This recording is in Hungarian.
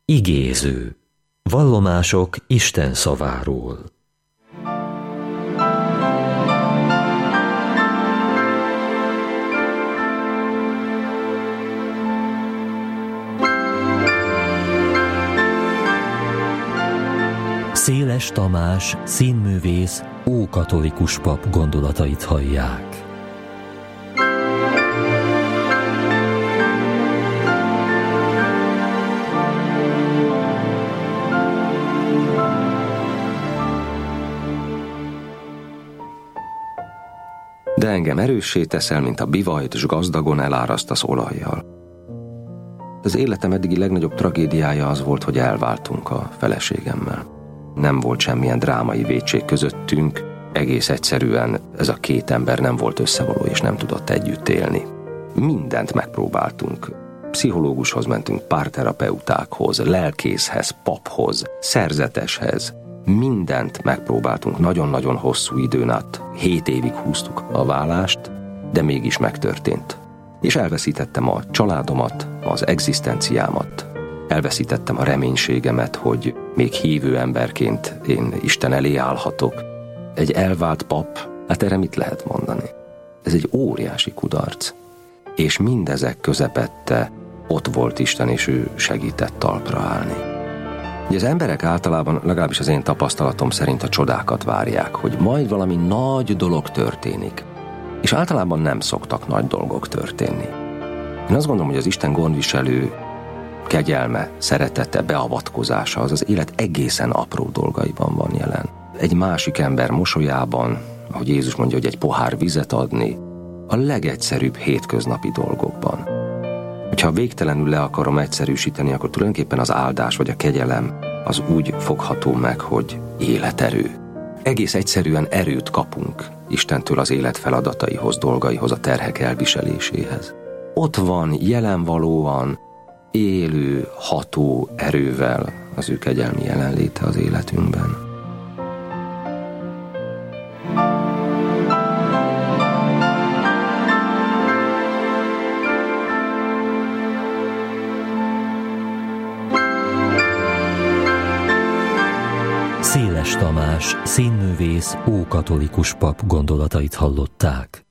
Igéző. Vallomások Isten szaváról. Széles Tamás, színművész, ókatolikus pap gondolatait hallják. De engem erőssé teszel, mint a bivajt, s gazdagon elárasztasz olajjal. Az életem eddigi legnagyobb tragédiája az volt, hogy elváltunk a feleségemmel. Nem volt semmilyen drámai vétség közöttünk, egész egyszerűen ez a két ember nem volt összevaló és nem tudott együtt élni. Mindent megpróbáltunk. Pszichológushoz mentünk, párterapeutákhoz, lelkészhez, paphoz, szerzeteshez. Mindent megpróbáltunk nagyon-nagyon hosszú időn át. 7 évig húztuk a válást, de mégis megtörtént. És elveszítettem a családomat, az egzisztenciámat. Elveszítettem a reménységemet, hogy még hívő emberként én Isten elé állhatok. Egy elvált pap, hát erre mit lehet mondani? Ez egy óriási kudarc. És mindezek közepette ott volt Isten, és ő segített talpra állni. Ugye az emberek általában, legalábbis az én tapasztalatom szerint a csodákat várják, hogy majd valami nagy dolog történik. És általában nem szoktak nagy dolgok történni. Én azt gondolom, hogy az Isten gondviselő kegyelme, szeretete, beavatkozása az az élet egészen apró dolgaiban van jelen. Egy másik ember mosolyában, ahogy Jézus mondja, hogy egy pohár vizet adni, a legegyszerűbb hétköznapi dolgokban. Hogyha végtelenül le akarom egyszerűsíteni, akkor tulajdonképpen az áldás vagy a kegyelem az úgy fogható meg, hogy életerő. Egész egyszerűen erőt kapunk Istentől az élet feladataihoz, dolgaihoz, a terhek elviseléséhez. Ott van jelenvalóan, élő, ható erővel az ő kegyelmi jelenléte az életünkben. Széles Tamás, színművész, ókatolikus pap gondolatait hallották.